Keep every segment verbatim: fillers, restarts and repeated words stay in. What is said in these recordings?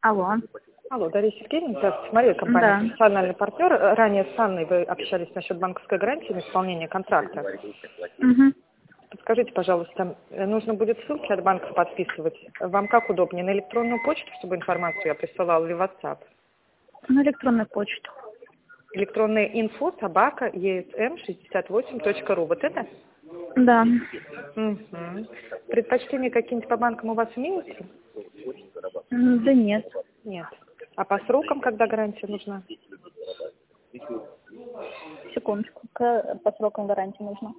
Алло. Алло, Дарья Сергеевна, здравствуйте. Мария, компания Да. «Профессиональный партнер». Ранее с Анной вы общались насчет банковской гарантии на исполнение контракта. Угу. Подскажите, пожалуйста, нужно будет ссылки от банка подписывать. Вам как удобнее? На электронную почту, чтобы информацию я присылала, или в WhatsApp? На электронную почту. Электронная инфо собака есм шестьдесят восемь точка ру. Вот это? Да. Угу. Предпочтения какие-нибудь по банкам у вас имеются? М, Да нет. Нет. А по срокам, когда гарантия нужна? Секундочку. К- По срокам гарантии нужно.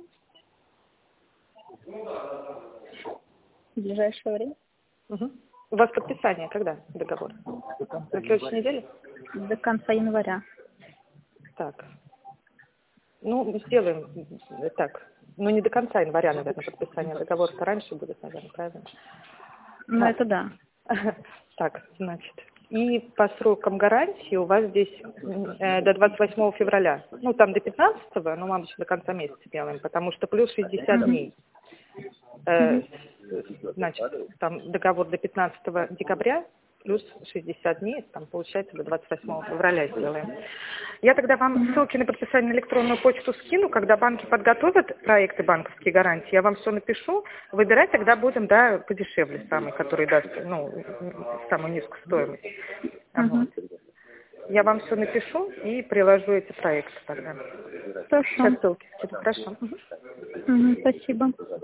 В ближайшее время. Угу. У вас подписание когда договор? На следующей неделе? До конца января. Так. Ну, сделаем э, так. Ну, не до конца января, наверное, подписание договора-то раньше будет, наверное, правильно? Ну, Так. это да. Так, значит. И по срокам гарантии у вас здесь э, до двадцать восьмого февраля. Ну, там до пятнадцатого, но мы обычно до конца месяца делаем, потому что плюс шестьдесят дней. Э, значит, там договор до пятнадцатого декабря, плюс шестьдесят дней, там получается до двадцать восьмого февраля сделаем. Я тогда вам ссылки на подписание на электронную почту скину, когда банки подготовят проекты банковские гарантии, я вам все напишу, выбирать тогда будем, да, подешевле самый, который даст, ну, самую низкую стоимость. Угу. Вот. Я вам все напишу и приложу эти проекты тогда. Хорошо. Сейчас ссылки. Хорошо. Мгм. Угу, спасибо.